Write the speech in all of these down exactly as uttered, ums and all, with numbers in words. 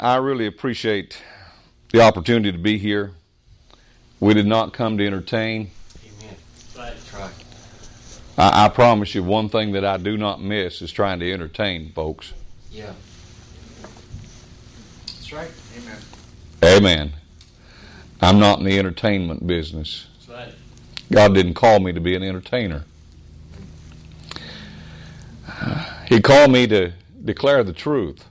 I really appreciate the opportunity to be here. We did not come to entertain. Amen. That's right. I, I promise you, one thing that I do not miss is trying to entertain folks. Yeah. That's right. Amen. Amen. I'm not in the entertainment business. That's right. God didn't call me to be an entertainer. He called me to declare the truth.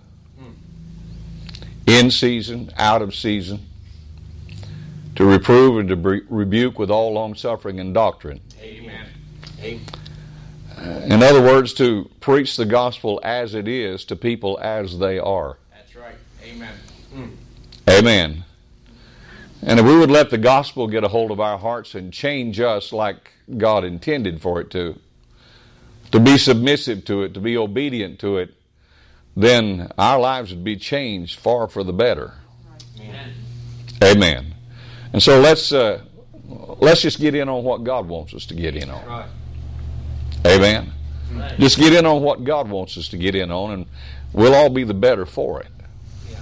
In season, out of season, to reprove and to re- rebuke with all long-suffering and doctrine. Amen. Amen. Uh, in other words, to preach the gospel as it is to people as they are. That's right. Amen. Mm. Amen. And if we would let the gospel get a hold of our hearts and change us like God intended for it to, to be submissive to it, to be obedient to it, then our lives would be changed far for the better. Amen. Amen. And so let's uh, let's just get in on what God wants us to get in on. Right. Amen. Right. Just get in on what God wants us to get in on, and we'll all be the better for it. Yeah.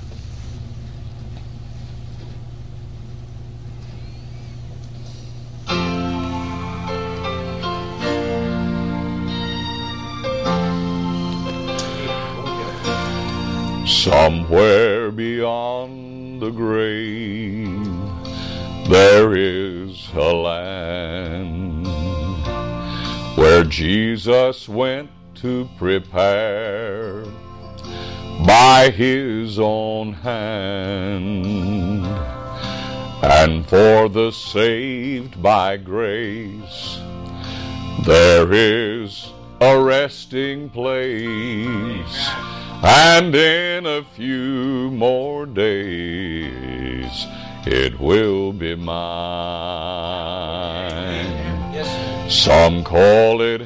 Somewhere beyond the grave, there is a land where Jesus went to prepare by His own hand. And for the saved by grace, there is a resting place. And in a few more days, it will be mine. Yes. Some call it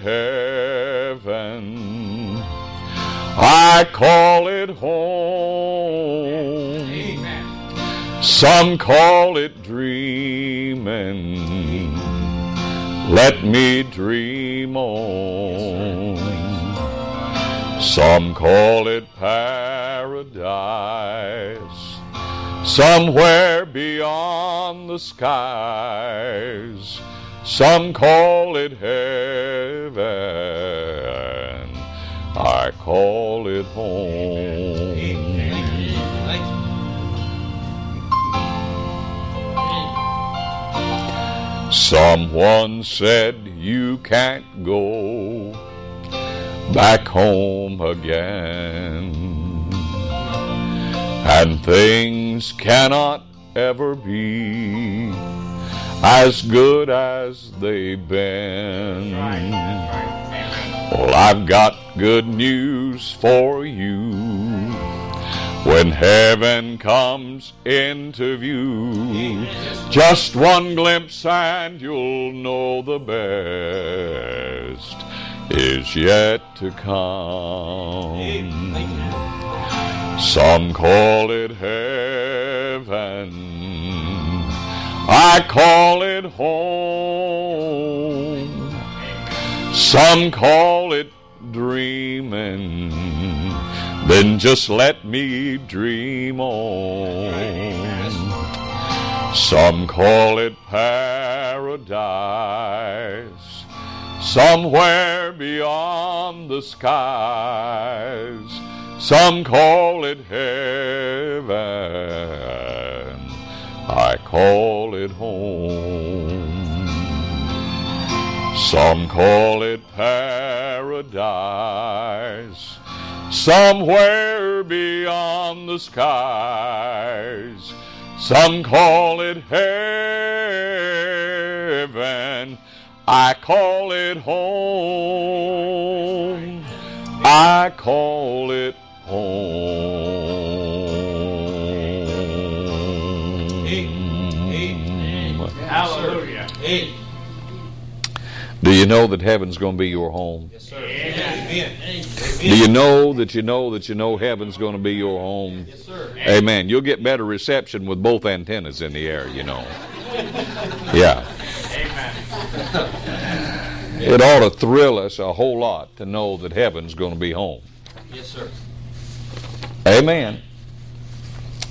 heaven, I call it home. Amen. Some call it dreaming, let me dream on. Some call it paradise, somewhere beyond the skies. Some call it heaven, I call it home. Someone said you can't go back home again, and things cannot ever be as good as they've been. Well, I've got good news for you. When heaven comes into view, just one glimpse and you'll know the best is yet to come. Some call it heaven, I call it home. Some call it dreaming, then just let me dream on. Some call it paradise, somewhere beyond the skies. Some call it heaven, I call it home. Some call it paradise, somewhere beyond the skies. Some call it heaven, I call it home. I call it home. Amen. Hallelujah. Amen. Do you know that heaven's going to be your home? Yes, sir. Amen. Amen. Do you know that you know that you know heaven's going to be your home? Yes, sir. Amen. You'll get better reception with both antennas in the air, you know. Yeah. Amen. It ought to thrill us a whole lot to know that heaven's going to be home. Yes, sir. Amen.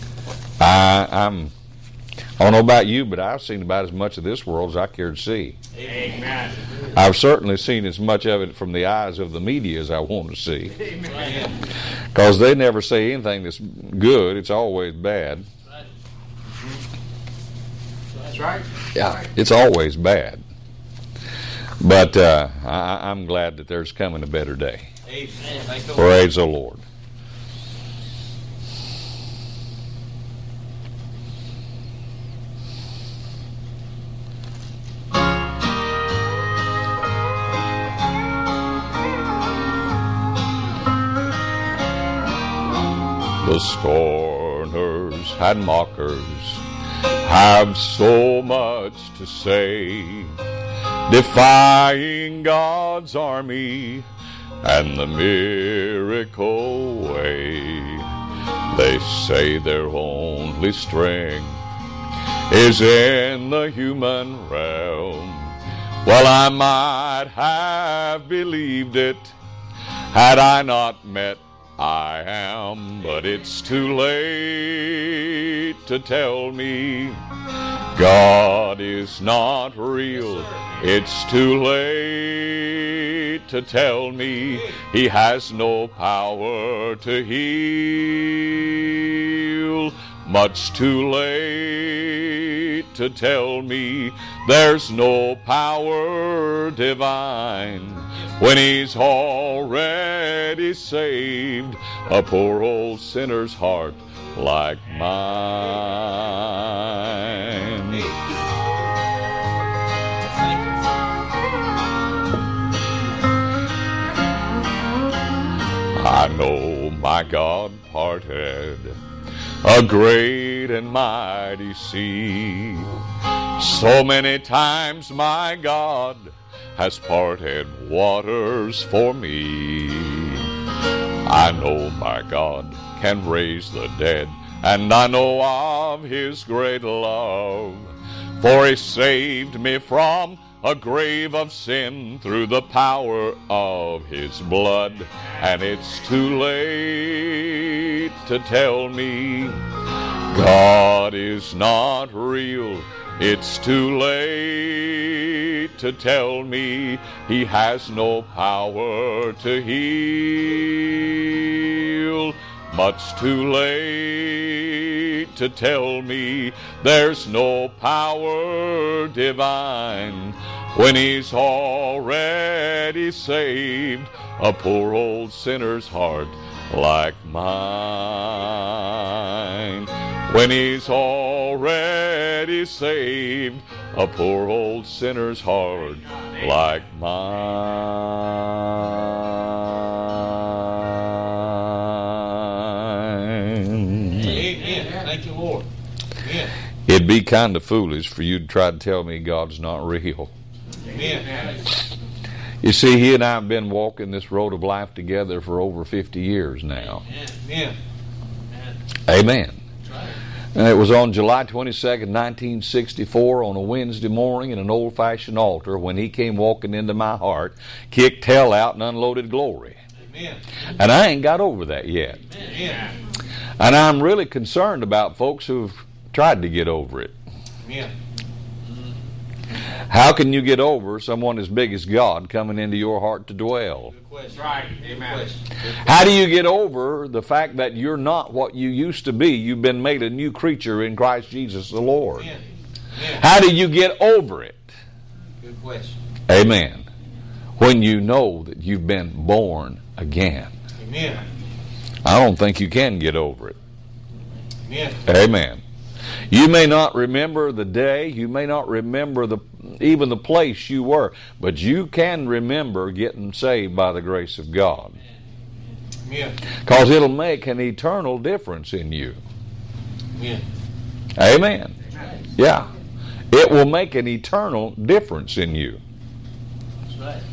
I, I'm, I don't know about you, but I've seen about as much of this world as I care to see. Amen. I've certainly seen as much of it from the eyes of the media as I want to see. Amen. Because they never say anything that's good. It's always bad. That's right. Yeah, it's always bad. But uh, I, I'm glad that there's coming a better day. Amen. Thank the Lord. Praise the Lord. The scorners and mockers have so much to say, defying God's army and the miracle way. They say their only strength is in the human realm. Well, I might have believed it had I not met I am, but it's too late to tell me God is not real. It's too late to tell me He has no power to heal. Much too late to tell me there's no power divine when He's already saved a poor old sinner's heart like mine. I know my God parted a great and mighty sea. So many times my God has parted waters for me. I know my God can raise the dead, and I know of His great love, for He saved me from a grave of sin through the power of His blood. And it's too late to tell me God is not real. It's too late to tell me He has no power to heal. Much too late to tell me there's no power divine when He's already saved a poor old sinner's heart like mine. When He's already saved a poor old sinner's heart like mine. Amen. Thank you, Lord. Amen. It'd be kind of foolish for you to try to tell me God's not real. Amen. You see, He and I have been walking this road of life together for over fifty years now. Amen. Amen. And it was on July twenty-second, nineteen sixty-four, on a Wednesday morning in an old-fashioned altar when He came walking into my heart, kicked hell out, and unloaded glory. Amen. And I ain't got over that yet. Amen. And I'm really concerned about folks who've tried to get over it. Amen. How can you get over someone as big as God coming into your heart to dwell? Good question. Right. Amen. How do you get over the fact that you're not what you used to be? You've been made a new creature in Christ Jesus the Lord. Amen. Amen. How do you get over it? Good question. Amen. When you know that you've been born again. Amen. I don't think you can get over it. Amen. Amen. You may not remember the day, you may not remember the even the place you were, but you can remember getting saved by the grace of God. Amen. Because it'll make an eternal difference in you. Amen. Amen. Yeah. It will make an eternal difference in you. That's right.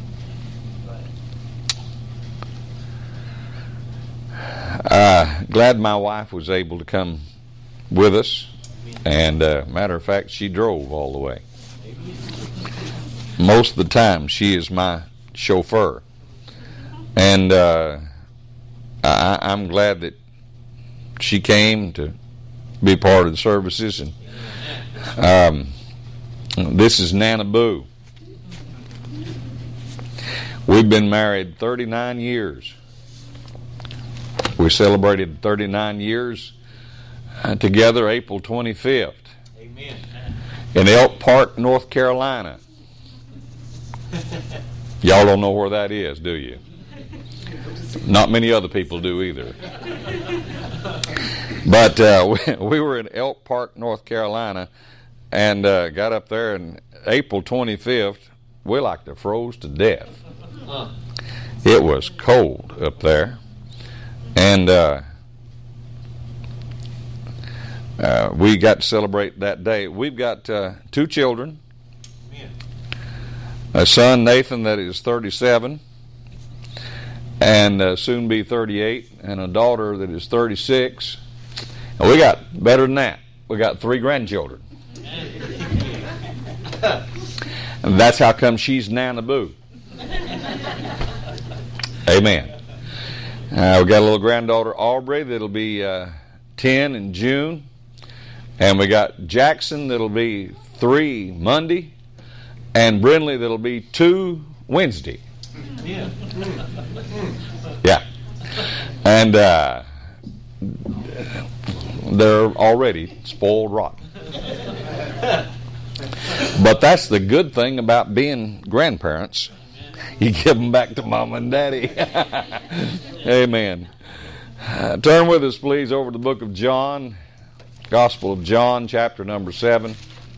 Uh, glad my wife was able to come with us. And uh, matter of fact, she drove all the way. Most of the time, she is my chauffeur. And uh, I, I'm glad that she came to be part of the services. And um, this is Nana Boo. We've been married thirty-nine years. We celebrated thirty-nine years uh, together April twenty-fifth. Amen. In Elk Park, North Carolina. Y'all don't know where that is, do you? Not many other people do either. But uh, we, we were in Elk Park, North Carolina, and uh, got up there, and April twenty-fifth, we like to froze to death. It was cold up there. And uh, uh, we got to celebrate that day. We've got uh, two children. A son, Nathan, that is thirty-seven, and uh, soon be thirty-eight, and a daughter that is thirty-six. And we got better than that. We got three grandchildren. And that's how come she's Nana Boo. Amen. Uh, we got a little granddaughter, Aubrey, that'll be uh, ten in June. And we got Jackson, that'll be three Monday. And Brindley, that'll be two Wednesday. Yeah. Yeah. And uh, they're already spoiled rotten. But that's the good thing about being grandparents. You give them back to mom and daddy. Amen. Uh, turn with us, please, over to the book of John, Gospel of John, chapter number seven.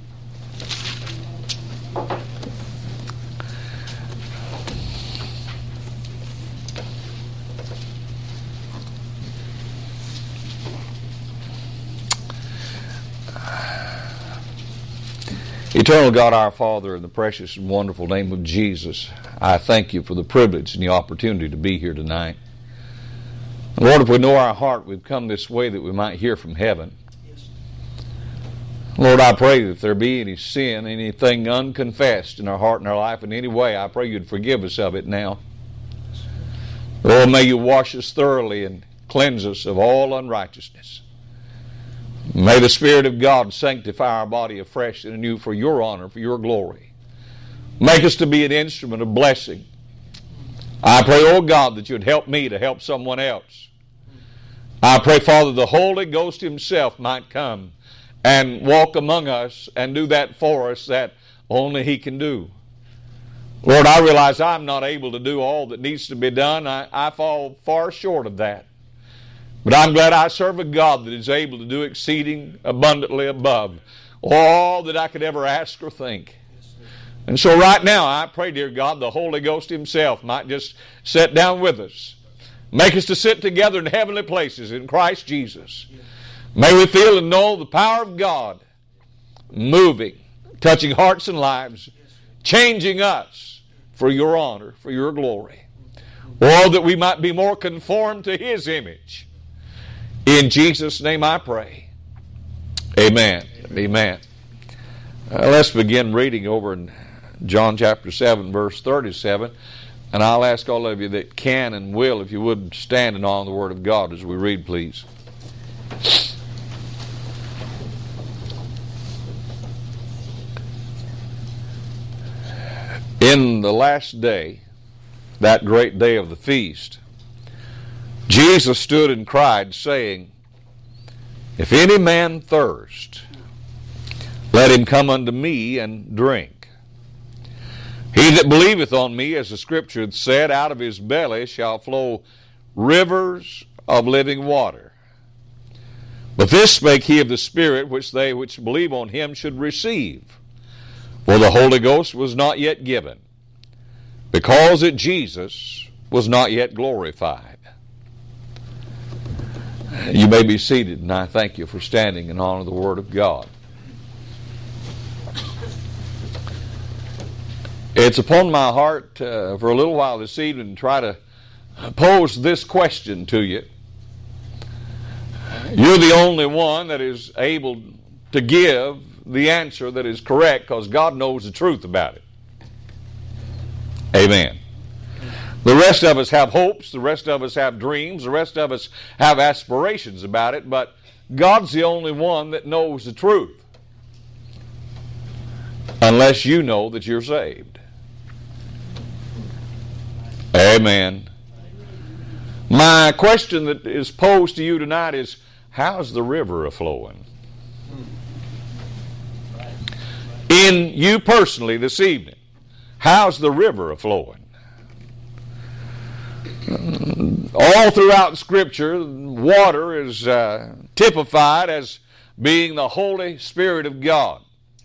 Eternal God, our Father, in the precious and wonderful name of Jesus, I thank you for the privilege and the opportunity to be here tonight. Lord, if we know our heart, we've come this way that we might hear from heaven. Lord, I pray that if there be any sin, anything unconfessed in our heart and our life in any way, I pray you'd forgive us of it now. Lord, may you wash us thoroughly and cleanse us of all unrighteousness. May the Spirit of God sanctify our body afresh and anew for your honor, for your glory. Make us to be an instrument of blessing. I pray, oh God, that you'd help me to help someone else. I pray, Father, the Holy Ghost himself might come and walk among us and do that for us that only he can do. Lord, I realize I'm not able to do all that needs to be done. I, I fall far short of that. But I'm glad I serve a God that is able to do exceeding abundantly above all that I could ever ask or think. And so right now, I pray, dear God, the Holy Ghost himself might just sit down with us. Make us to sit together in heavenly places in Christ Jesus. May we feel and know the power of God moving, touching hearts and lives, changing us for your honor, for your glory. Oh, that we might be more conformed to his image. In Jesus' name I pray. Amen. Amen. Uh, let's begin reading over in John chapter seven, verse thirty-seven. And I'll ask all of you that can and will, if you would, stand in on the Word of God as we read, please. In the last day, that great day of the feast, Jesus stood and cried, saying, If any man thirst, let him come unto me and drink. He that believeth on me, as the Scripture hath said, out of his belly shall flow rivers of living water. But this spake he of the Spirit, which they which believe on him should receive. For the Holy Ghost was not yet given, because that Jesus was not yet glorified. You may be seated, and I thank you for standing in honor of the Word of God. It's upon my heart uh, for a little while this evening to try to pose this question to you. You're the only one that is able to give the answer that is correct, because God knows the truth about it. Amen. The rest of us have hopes, the rest of us have dreams, the rest of us have aspirations about it, but God's the only one that knows the truth. Unless you know that you're saved. Amen. My question that is posed to you tonight is, how's the river a-flowing? In you personally this evening, how's the river a-flowing? All throughout Scripture, water is uh, typified as being the Holy Spirit of God.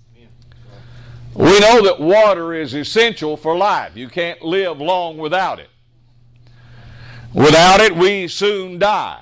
We know that water is essential for life. You can't live long without it. Without it, we soon die.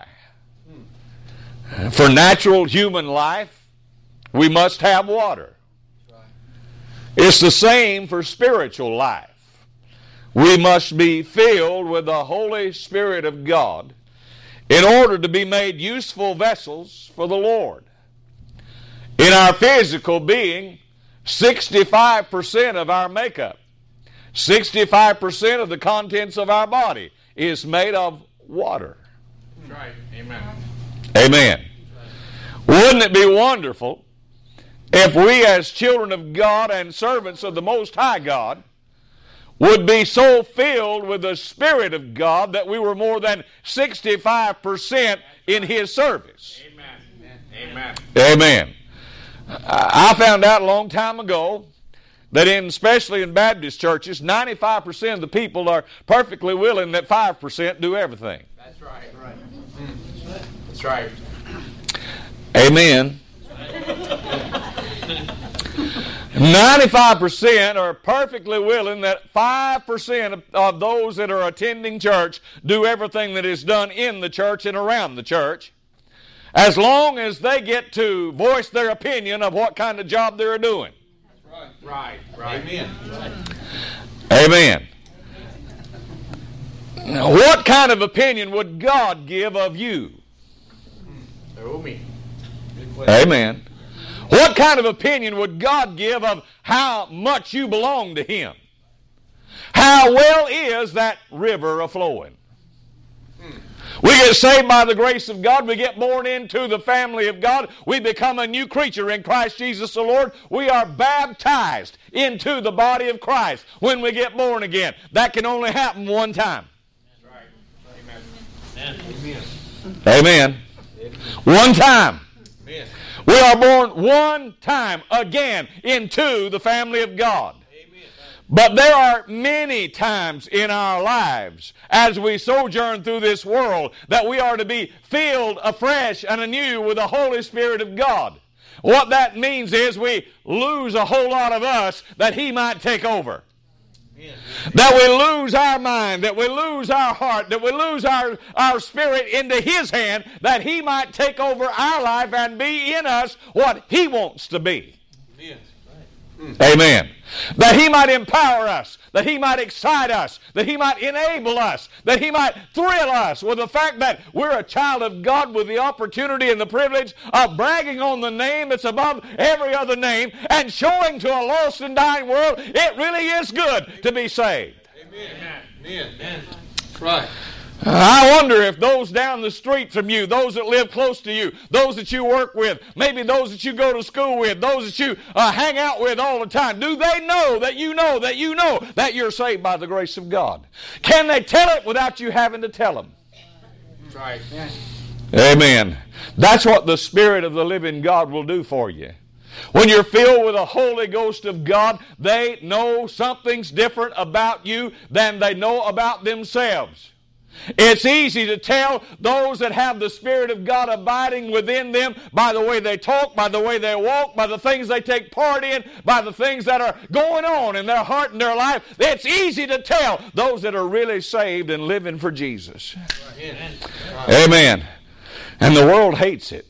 For natural human life, we must have water. It's the same for spiritual life. We must be filled with the Holy Spirit of God in order to be made useful vessels for the Lord. In our physical being, sixty-five percent of our makeup, sixty-five percent of the contents of our body is made of water. That's right. Amen. Amen. Wouldn't it be wonderful if we as children of God and servants of the Most High God would be so filled with the Spirit of God that we were more than sixty-five percent in His service? Amen. Amen. Amen. I found out a long time ago that in, especially in Baptist churches, ninety-five percent of the people are perfectly willing that five percent do everything. That's right. Right. That's right. Amen. ninety-five percent are perfectly willing that five percent of, of those that are attending church do everything that is done in the church and around the church, as long as they get to voice their opinion of what kind of job they're doing. Right. Right. Right. Amen. Amen. Now, what kind of opinion would God give of you? Oh, me. Amen. What kind of opinion would God give of how much you belong to Him? How well is that river a-flowing? We get saved by the grace of God. We get born into the family of God. We become a new creature in Christ Jesus the Lord. We are baptized into the body of Christ when we get born again. That can only happen one time. Amen. Amen. Amen. One time. Amen. We are born one time again into the family of God. But there are many times in our lives as we sojourn through this world that we are to be filled afresh and anew with the Holy Spirit of God. What that means is we lose a whole lot of us that He might take over. That we lose our mind, that we lose our heart, that we lose our, our spirit into His hand, that He might take over our life and be in us what He wants to be. Amen. That He might empower us, that He might excite us, that He might enable us, that He might thrill us with the fact that we're a child of God with the opportunity and the privilege of bragging on the name that's above every other name and showing to a lost and dying world it really is good to be saved. Amen. Amen. Amen. That's right. I wonder if those down the street from you, those that live close to you, those that you work with, maybe those that you go to school with, those that you uh, hang out with all the time, do they know that you know that you know that you're saved by the grace of God? Can they tell it without you having to tell them? That's right. Yeah. Amen. That's what the Spirit of the living God will do for you. When you're filled with the Holy Ghost of God, they know something's different about you than they know about themselves. It's easy to tell those that have the Spirit of God abiding within them by the way they talk, by the way they walk, by the things they take part in, by the things that are going on in their heart and their life. It's easy to tell those that are really saved and living for Jesus. Amen. Amen. And the world hates it.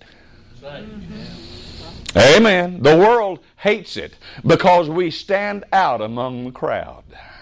Amen. The world hates it because we stand out among the crowd.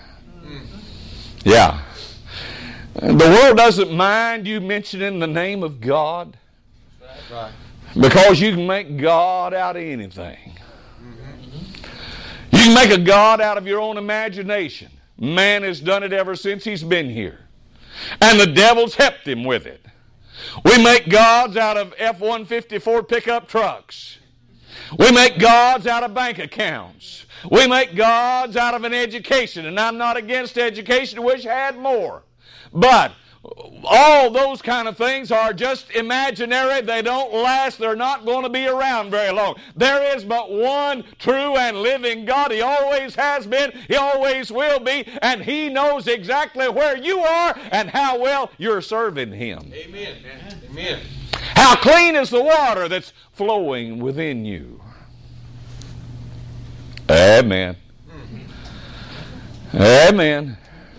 Yeah. The world doesn't mind you mentioning the name of God because you can make God out of anything. You can make a God out of your own imagination. Man has done it ever since he's been here. And the devil's helped him with it. We make gods out of F one fifty-four pickup trucks. We make gods out of bank accounts. We make gods out of an education. And I'm not against education. I wish I had more. But all those kind of things are just imaginary. They don't last. They're not going to be around very long. There is but one true and living God. He always has been. He always will be. And He knows exactly where you are and how well you're serving Him. Amen. Amen. How clean is the water that's flowing within you? Amen. Amen.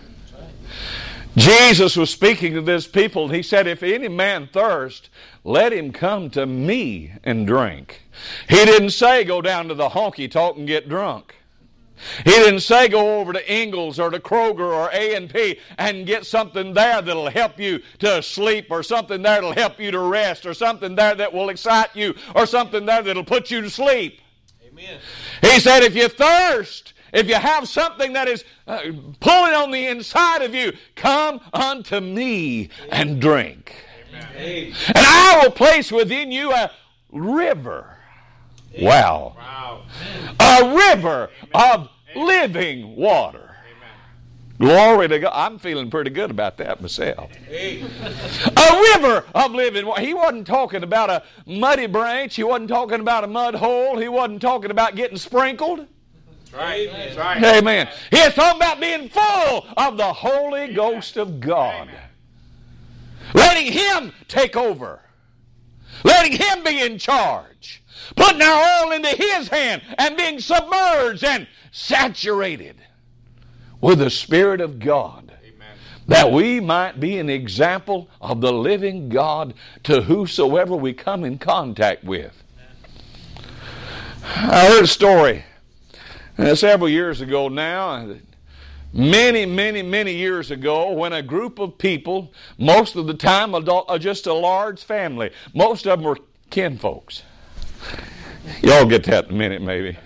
Jesus was speaking to this people, and He said, if any man thirst, let him come to me and drink. He didn't say go down to the honky-tonk and get drunk. He didn't say go over to Ingles or to Kroger or A and P and get something there that'll help you to sleep, or something there that'll help you to rest, or something there that will excite you, or something there that'll put you to sleep. Amen. He said if you thirst, if you have something that is uh, pulling on the inside of you, come unto me and drink. Amen. And I will place within you a river. Wow. Wow. A river of living water. Glory to God. I'm feeling pretty good about that myself. A river of living water. He wasn't talking about a muddy branch. He wasn't talking about a mud hole. He wasn't talking about getting sprinkled. Right. That's right. Amen. He is talking about being full of the Holy Ghost of God. Amen. Letting Him take over. Letting Him be in charge. Putting our all into His hand and being submerged and saturated with the Spirit of God. Amen. That we might be an example of the living God to whosoever we come in contact with. I heard a story uh, several years ago now, many, many, many years ago, when a group of people, most of the time uh, just a large family, most of them were kinfolks. Y'all get that in a minute maybe.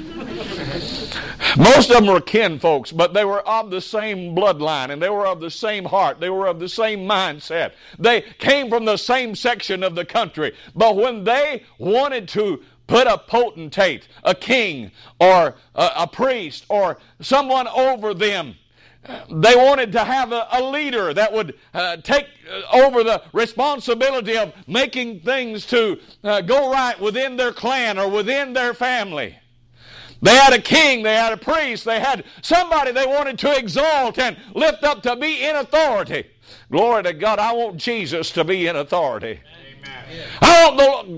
Most of them were kinfolks, but they were of the same bloodline, and they were of the same heart. They were of the same mindset. They came from the same section of the country. But when they wanted to put a potentate, a king, or a, a priest, or someone over them, they wanted to have a, a leader that would uh, take over the responsibility of making things to uh, go right within their clan or within their family. They had a king, they had a priest, they had somebody they wanted to exalt and lift up to be in authority. Glory to God, I want Jesus to be in authority. Amen. I want the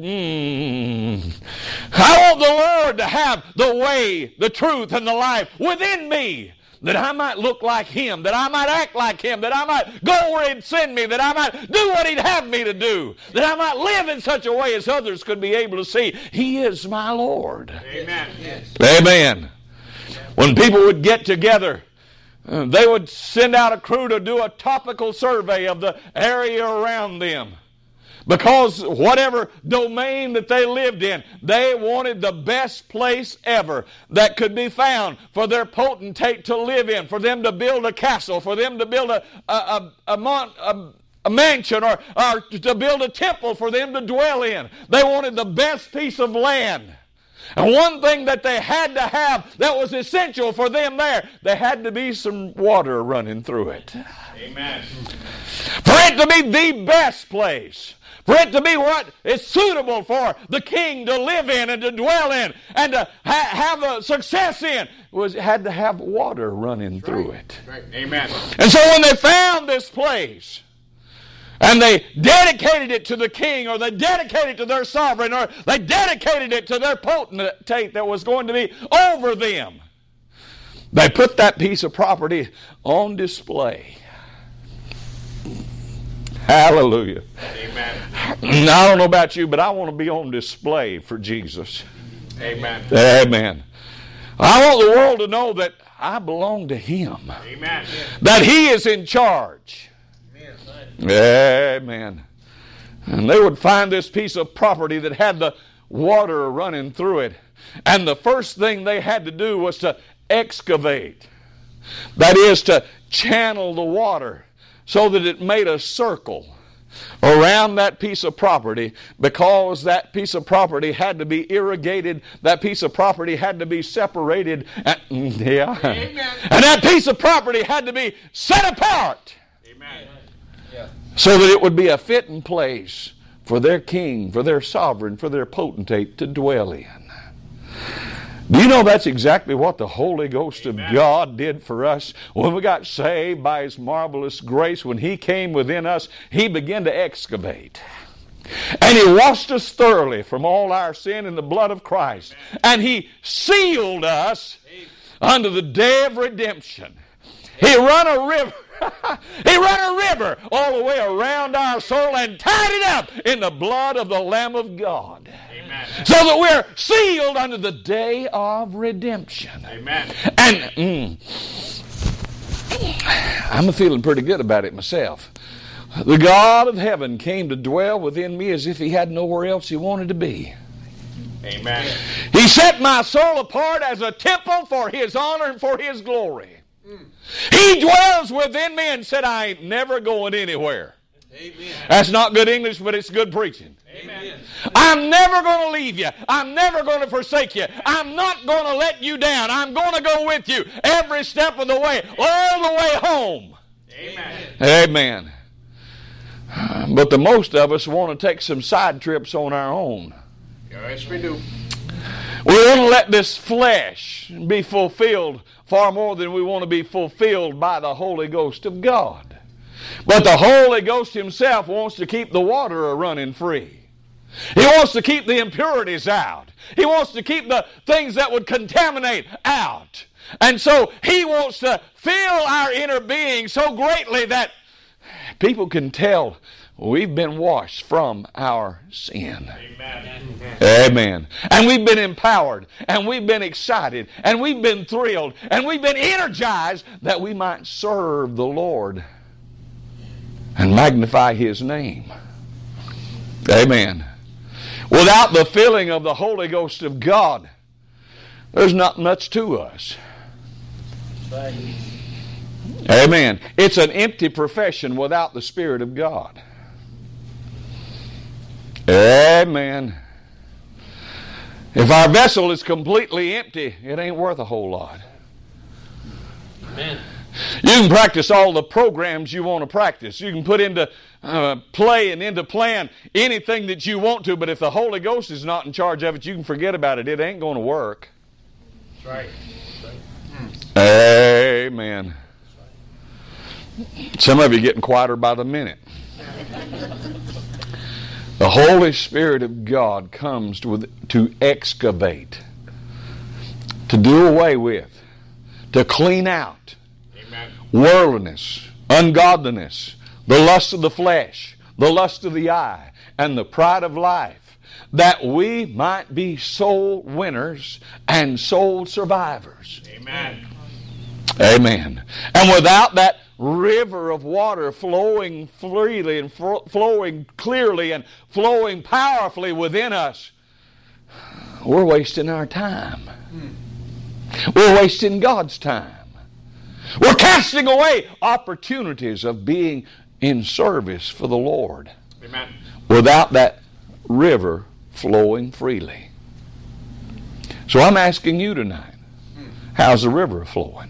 mm, I want the Lord to have the way, the truth, and the life within me, that I might look like Him, that I might act like Him, that I might go where He'd send me, that I might do what He'd have me to do, that I might live in such a way as others could be able to see He is my Lord. Amen. Yes. Amen. When people would get together, uh, they would send out a crew to do a topical survey of the area around them. Because whatever domain that they lived in, they wanted the best place ever that could be found for their potentate to live in, for them to build a castle, for them to build a, a, a, a, mon, a, a mansion, or, or to build a temple for them to dwell in. They wanted the best piece of land. And one thing that they had to have that was essential for them there, there had to be some water running through it. Amen. For it to be the best place. For it to be what is suitable for the king to live in and to dwell in and to ha- have a success in, was it had to have water running That's through right. it. That's right. Amen. And so when they found this place, and they dedicated it to the king, or they dedicated it to their sovereign, or they dedicated it to their potentate that was going to be over them, they put that piece of property on display. Hallelujah. Amen. I don't know about you, but I want to be on display for Jesus. Amen. Amen. I want the world to know that I belong to Him. Amen. That He is in charge. Amen. And they would find this piece of property that had the water running through it. And the first thing they had to do was to excavate. That is, to channel the water so that it made a circle. around that piece of property, because that piece of property had to be irrigated, that piece of property had to be separated, and, yeah, Amen. and that piece of property had to be set apart. Amen. So that it would be a fitting place for their king, for their sovereign, for their potentate to dwell in. Do you know that's exactly what the Holy Ghost Amen. Of God did for us when we got saved by His marvelous grace? When He came within us, He began to excavate. And He washed us thoroughly from all our sin in the blood of Christ. Amen. And He sealed us Amen. Unto the day of redemption. He run a river. He run a river all the way around our soul and tied it up in the blood of the Lamb of God. Amen. So that we're sealed unto the day of redemption. Amen. And mm, I'm feeling pretty good about it myself. The God of heaven came to dwell within me as if He had nowhere else He wanted to be. Amen. He set my soul apart as a temple for His honor and for His glory. Mm. He dwells within me and said, I ain't never going anywhere. Amen. That's not good English, but it's good preaching. Amen. I'm never going to leave you. I'm never going to forsake you. I'm not going to let you down. I'm going to go with you every step of the way, all the way home. Amen. Amen. But the most of us want to take some side trips on our own. Yes, we do. We want to let this flesh be fulfilled far more than we want to be fulfilled by the Holy Ghost of God. But the Holy Ghost Himself wants to keep the water running free. He wants to keep the impurities out. He wants to keep the things that would contaminate out. And so He wants to fill our inner being so greatly that people can tell we've been washed from our sin. Amen. Amen. And we've been empowered, and we've been excited, and we've been thrilled, and we've been energized that we might serve the Lord and magnify His name. Amen. Without the filling of the Holy Ghost of God, there's not much to us. Amen. It's an empty profession without the Spirit of God. Amen. If our vessel is completely empty, it ain't worth a whole lot. Amen. You can practice all the programs you want to practice. You can put into uh, play and into plan anything that you want to, but if the Holy Ghost is not in charge of it, you can forget about it. It ain't going to work. That's right. That's right. Amen. Some of you are getting quieter by the minute. The Holy Spirit of God comes to, to excavate, to do away with, to clean out Amen. Worldliness, ungodliness, the lust of the flesh, the lust of the eye, and the pride of life, that we might be soul winners and soul survivors. Amen. Amen. And without that river of water flowing freely and fro- flowing clearly and flowing powerfully within us, we're wasting our time. We're wasting God's time. We're casting away opportunities of being in service for the Lord. Amen. Without that river flowing freely. So I'm asking you tonight, how's the river flowing?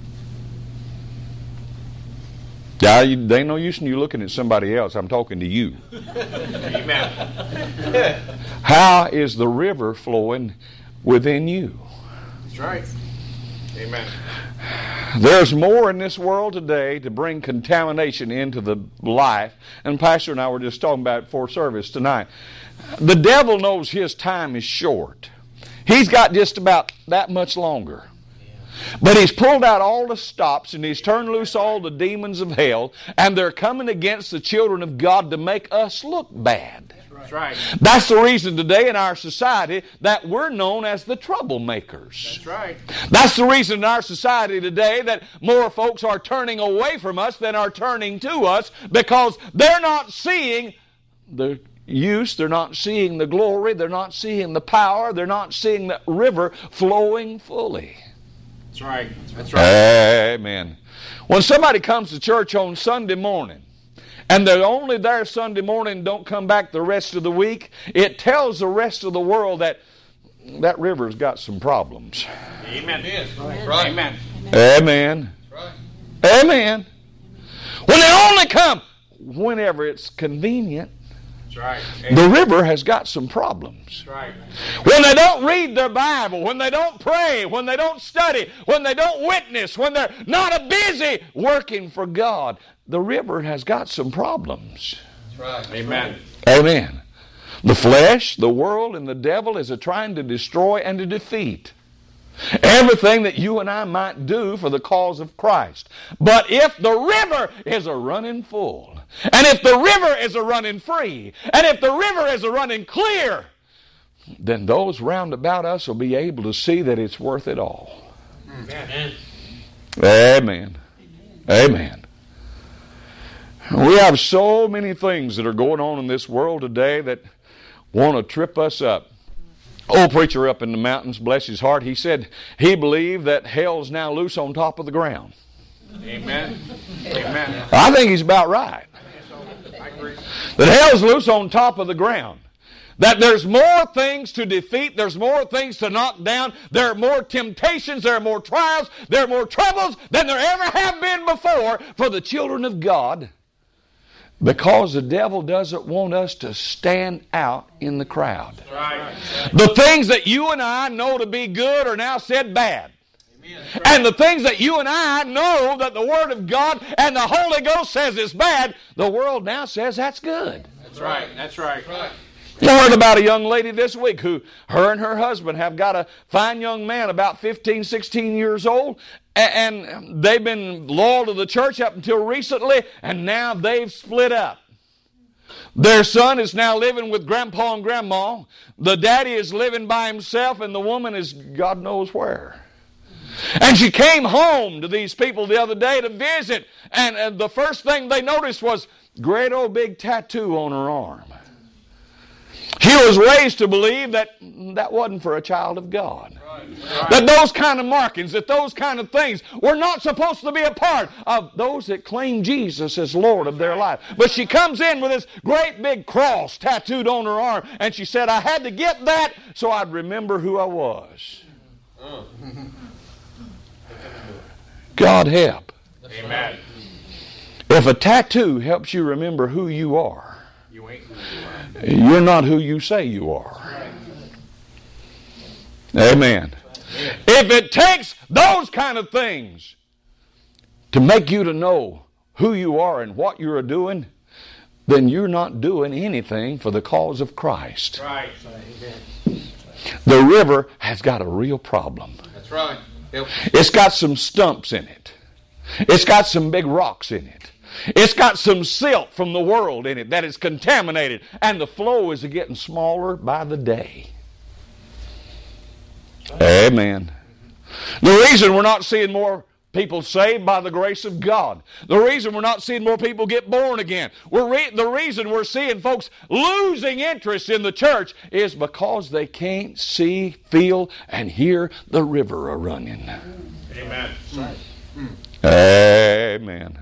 Yeah, you, they ain't no use in you looking at somebody else. I'm talking to you. Amen. How is the river flowing within you? That's right. Amen. There's more in this world today to bring contamination into the life. And Pastor and I were just talking about it before service tonight. The devil knows his time is short. He's got just about that much longer. But he's pulled out all the stops and he's turned loose all the demons of hell, and they're coming against the children of God to make us look bad. That's right. That's the reason today in our society that we're known as the troublemakers. That's right. That's the reason in our society today that more folks are turning away from us than are turning to us, because they're not seeing the use, they're not seeing the glory, they're not seeing the power, they're not seeing the river flowing fully. That's right. That's right. Amen. When somebody comes to church on Sunday morning and they're only there Sunday morning and don't come back the rest of the week, it tells the rest of the world that that river's got some problems. Amen. Right. Amen. Amen. Right. Amen. When they only come whenever it's convenient, That's right. the river has got some problems. That's right. When they don't read their Bible, when they don't pray, when they don't study, when they don't witness, when they're not busy working for God, the river has got some problems. That's right. Amen. Amen. The flesh, the world, and the devil is a trying to destroy and to defeat everything that you and I might do for the cause of Christ. But if the river is a running full, and if the river is a running free, and if the river is a running clear, then those round about us will be able to see that it's worth it all. Amen. Amen. Amen. We have so many things that are going on in this world today that want to trip us up. Old preacher up in the mountains, bless his heart, he said he believed that hell's now loose on top of the ground. Amen. Amen. I think he's about right. I agree. That hell's loose on top of the ground. That there's more things to defeat, there's more things to knock down, there are more temptations, there are more trials, there are more troubles than there ever have been before for the children of God. Because the devil doesn't want us to stand out in the crowd. Right. The things that you and I know to be good are now said bad. Amen. And the things that you and I know that the Word of God and the Holy Ghost says is bad, the world now says that's good. That's right. That's right. Right. I heard about a young lady this week who, her and her husband have got a fine young man about fifteen, sixteen years old, and they've been loyal to the church up until recently, and now they've split up. Their son is now living with grandpa and grandma. The daddy is living by himself, and the woman is God knows where. And she came home to these people the other day to visit, and uh, the first thing they noticed was a great old big tattoo on her arm. She was raised to believe that that wasn't for a child of God. Right. Right. That those kind of markings, that those kind of things were not supposed to be a part of those that claim Jesus as Lord of their life. But she comes in with this great big cross tattooed on her arm, and she said, I had to get that so I'd remember who I was. Oh. God help. Amen. If a tattoo helps you remember who you are, You ain't who you are. you're not who you say you are. Amen. If it takes those kind of things to make you to know who you are and what you're doing, then you're not doing anything for the cause of Christ. Right. The river has got a real problem. That's right. Yep. It's got some stumps in it. It's got some big rocks in it. It's got some silt from the world in it that is contaminated, and the flow is getting smaller by the day. Amen. The reason we're not seeing more people saved by the grace of God, the reason we're not seeing more people get born again, we're re- the reason we're seeing folks losing interest in the church is because they can't see, feel, and hear the river a-running. Amen. Right. Amen.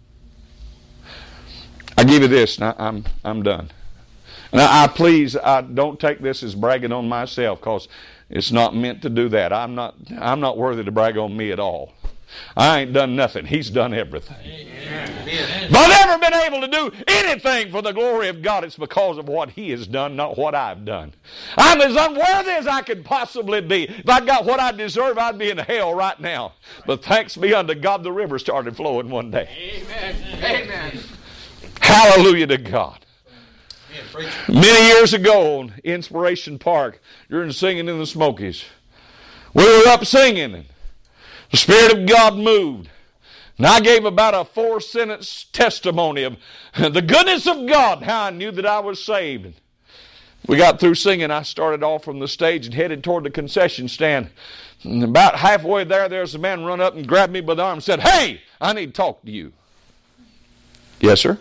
I give you this, and I, I'm I'm done. And I, I please, I don't take this as bragging on myself, because it's not meant to do that. I'm not I'm not worthy to brag on me at all. I ain't done nothing. He's done everything. Amen. If I've ever been able to do anything for the glory of God, it's because of what He has done, not what I've done. I'm as unworthy as I could possibly be. If I got what I deserve, I'd be in hell right now. But thanks be unto God, the river started flowing one day. Amen. Amen. Hallelujah to God. Many years ago on Inspiration Park, during singing in the Smokies, we were up singing, and the Spirit of God moved. And I gave about a four-sentence testimony of the goodness of God, how I knew that I was saved. We got through singing. I started off from the stage and headed toward the concession stand. And about halfway there, there's a man run up and grabbed me by the arm and said, "Hey, I need to talk to you." "Yes, sir."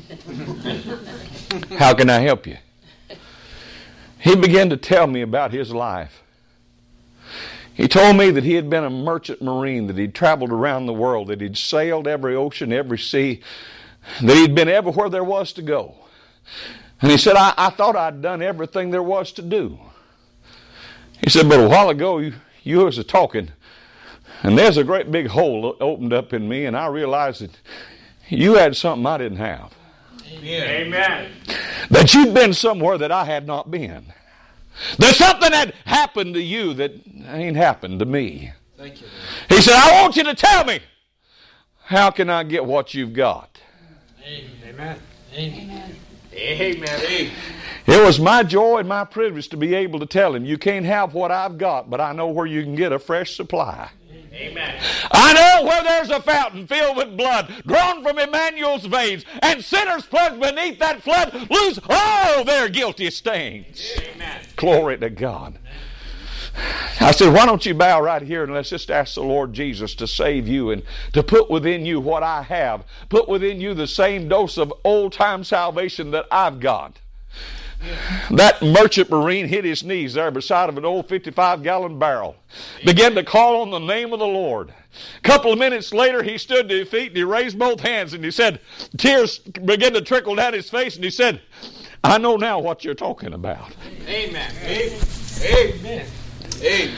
"How can I help you?" He began to tell me about his life. He told me that he had been a merchant marine, that he'd traveled around the world, that he'd sailed every ocean, every sea, that he'd been everywhere there was to go. And he said, I, I thought I'd done everything there was to do. He said, but a while ago you, you was talking, and there's a great big hole opened up in me, and I realized that you had something I didn't have. Amen. Amen. That you'd been somewhere that I had not been. There's something that happened to you that ain't happened to me. Thank you, Lord. He said, I want you to tell me, how can I get what you've got? Amen. Amen. Amen. It was my joy and my privilege to be able to tell him, you can't have what I've got, but I know where you can get a fresh supply. Amen. I know where there's a fountain filled with blood drawn from Emmanuel's veins, and sinners plunged beneath that flood lose all their guilty stains. Amen. Glory to God. I said, why don't you bow right here and let's just ask the Lord Jesus to save you and to put within you what I have. Put within you the same dose of old-time salvation that I've got. That merchant marine hit his knees there beside of an old fifty-five gallon barrel. Began to call on the name of the Lord. A couple of minutes later, he stood to his feet and he raised both hands and he said, tears began to trickle down his face, and he said, I know now what you're talking about. Amen. Amen. Amen.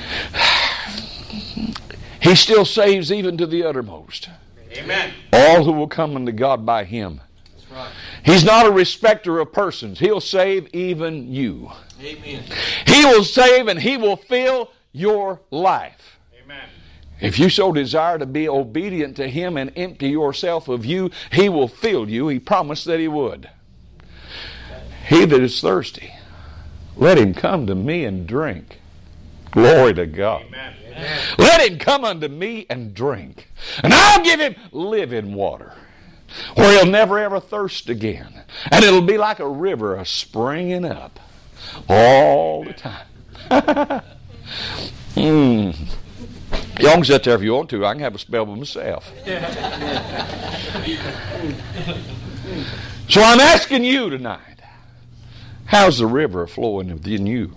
He still saves even to the uttermost. Amen. All who will come unto God by him. That's right. He's not a respecter of persons. He'll save even you. Amen. He will save and he will fill your life. Amen. If you so desire to be obedient to him and empty yourself of you, he will fill you. He promised that he would. He that is thirsty, let him come to me and drink. Glory to God. Amen. Let him come unto me and drink, and I'll give him living water, where he'll never ever thirst again. And it'll be like a river a springing up all the time. mm. Y'all can sit there if you want to. I can have a spell by myself. So I'm asking you tonight, how's the river flowing within you?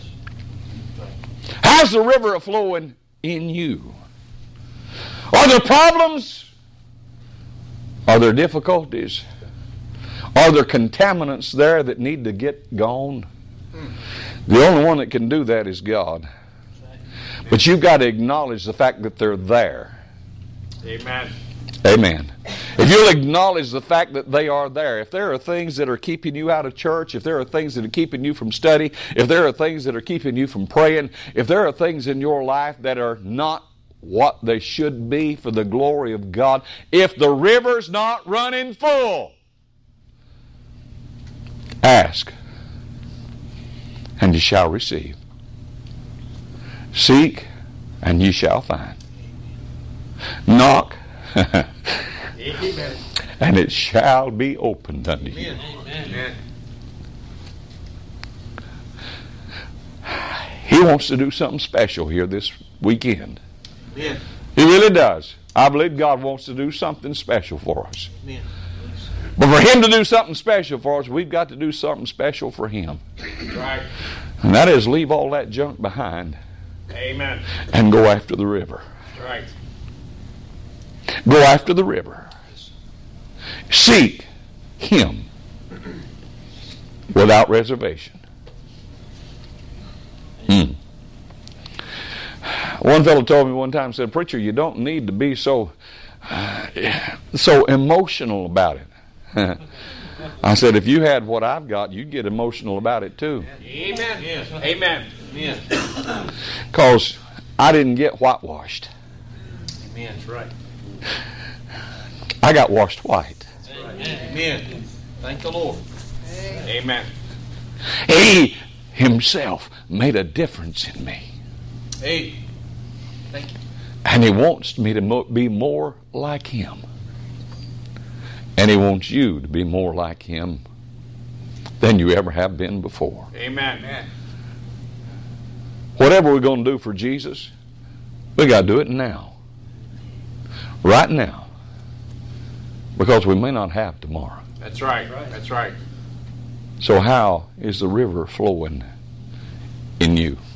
How's the river flowing in you? Are there problems? Are there difficulties? Are there contaminants there that need to get gone? The only one that can do that is God. But you've got to acknowledge the fact that they're there. Amen. Amen. If you'll acknowledge the fact that they are there, if there are things that are keeping you out of church, if there are things that are keeping you from study, if there are things that are keeping you from praying, if there are things in your life that are not what they should be for the glory of God, if the river's not running full, ask, and you shall receive. Seek, and you shall find. Knock, and it shall be opened unto you. Amen. He wants to do something special here this weekend. Amen. He really does. I believe God wants to do something special for us. Amen. But for him to do something special for us, we've got to do something special for him. Right. And that is leave all that junk behind Amen. and go after the river. Right. Go after the river. Seek him without reservation. Hmm. One fellow told me one time, said, "Preacher, you don't need to be so uh, so emotional about it." I said, if you had what I've got, you'd get emotional about it too. Amen. Yes. Amen. Amen. Because I didn't get whitewashed. Amen. That's right. I got washed white. Amen. Thank the Lord. Amen. He himself made a difference in me. Hey. Thank you. And he wants me to mo- be more like him. And he wants you to be more like him than you ever have been before. Amen. Amen. Whatever we're going to do for Jesus, we got to do it now. Right now. Because we may not have tomorrow. That's right. That's right. So how is the river flowing in you?